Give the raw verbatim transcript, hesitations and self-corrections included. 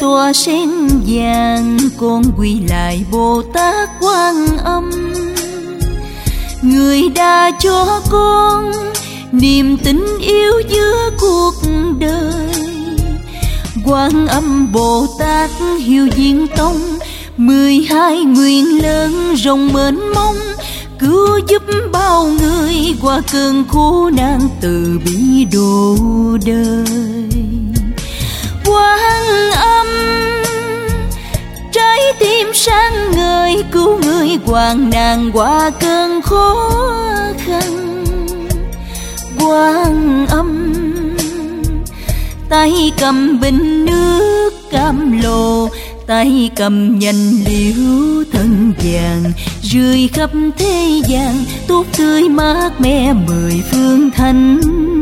tỏa sen vàng, con quy lại Bồ Tát Quan Âm. Người đã cho con niềm tình yêu giữa cuộc đời. Quan Âm Bồ Tát Hiếu Diên Tông, mười hai nguyện lớn rộng mênh mông, cứu giúp bao người qua cơn khổ nạn, từ bi độ đời. Quan Âm trái tim sáng ngời, cứu người hoạn nạn qua cơn khó khăn. Quan Âm tay cầm bình nước cam lồ, tay cầm nhành liễu thân vàng, rơi khắp thế gian tốt tươi mát mẻ mười phương thánh